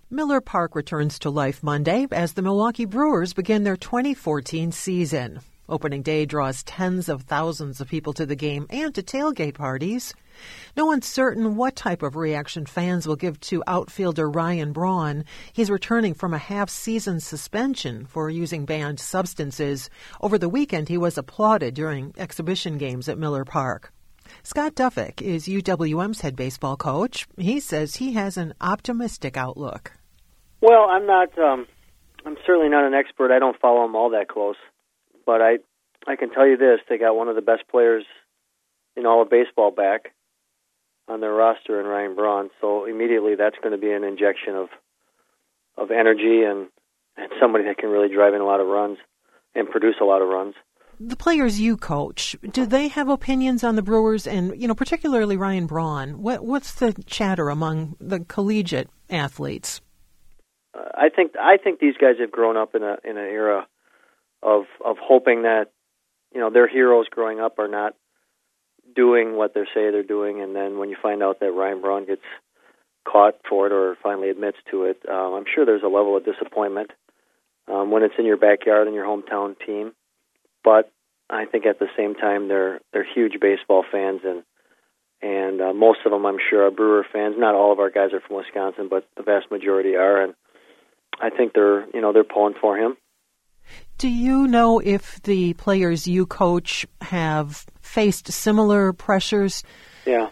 Miller Park returns to life Monday as the Milwaukee Brewers begin their 2014 season. Opening day draws tens of thousands of people to the game and to tailgate parties. No one's certain what type of reaction fans will give to outfielder Ryan Braun. He's returning from a half-season suspension for using banned substances. Over the weekend, he was applauded during exhibition games at Miller Park. Scott Duffick is UWM's head baseball coach. He says he has an optimistic outlook. Well, I'm certainly not an expert. I don't follow them all that close. But I can tell you this, they got one of the best players in all of baseball back on their roster in Ryan Braun. So immediately that's going to be an injection of energy and somebody that can really drive in a lot of runs and produce a lot of runs. The players you coach, do they have opinions on the Brewers and, particularly Ryan Braun? What's the chatter among the collegiate athletes? I think these guys have grown up in an era of hoping that their heroes growing up are not doing what they say they're doing, and then when you find out that Ryan Braun gets caught for it or finally admits to it, I'm sure there's a level of disappointment when it's in your backyard and your hometown team. But I think at the same time they're huge baseball fans, and most of them I'm sure are Brewer fans. Not all of our guys are from Wisconsin, but the vast majority are, and I think they're pulling for him. Do you know if the players you coach have faced similar pressures? Yeah.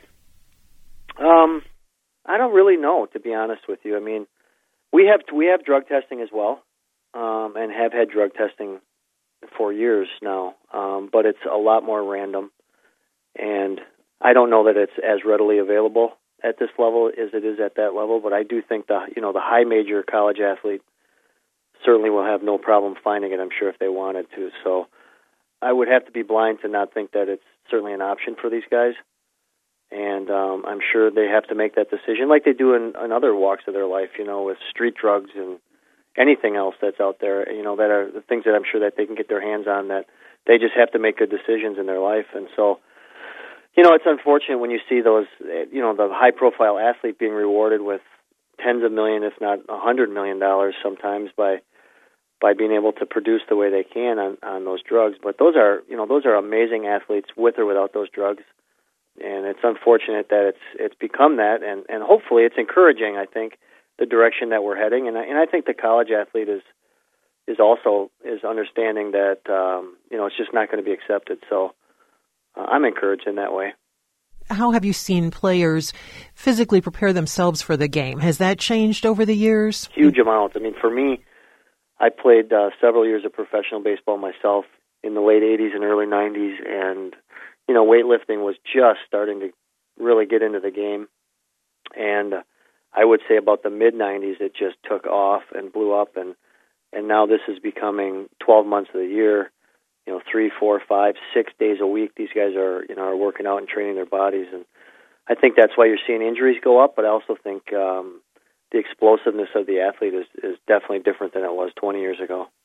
I don't really know, to be honest with you. I mean, we have drug testing as well, and have had drug testing for years now, but it's a lot more random, and I don't know that it's as readily available at this level as it is at that level, but I do think the high major college athlete certainly will have no problem finding it, I'm sure, if they wanted to. So I would have to be blind to not think that it's certainly an option for these guys. And I'm sure they have to make that decision like they do in other walks of their life, with street drugs and anything else that's out there, that are the things that I'm sure that they can get their hands on, that they just have to make good decisions in their life. And so, it's unfortunate when you see those, the high-profile athlete being rewarded with tens of million, if not $100 million sometimes by being able to produce the way they can on those drugs. But those are amazing athletes with or without those drugs. And it's unfortunate that it's become that, and hopefully it's encouraging, I think, the direction that we're heading. And I think the college athlete is also understanding that, it's just not going to be accepted. So I'm encouraged in that way. How have you seen players physically prepare themselves for the game? Has that changed over the years? Huge amounts. I mean, for me, I played several years of professional baseball myself in the late 80s and early 90s, and, weightlifting was just starting to really get into the game. And I would say about the mid-90s, it just took off and blew up, and now this is becoming 12 months of the year. 3, 4, 5, 6 days a week, these guys are working out and training their bodies, and I think that's why you're seeing injuries go up. But I also think the explosiveness of the athlete is definitely different than it was 20 years ago.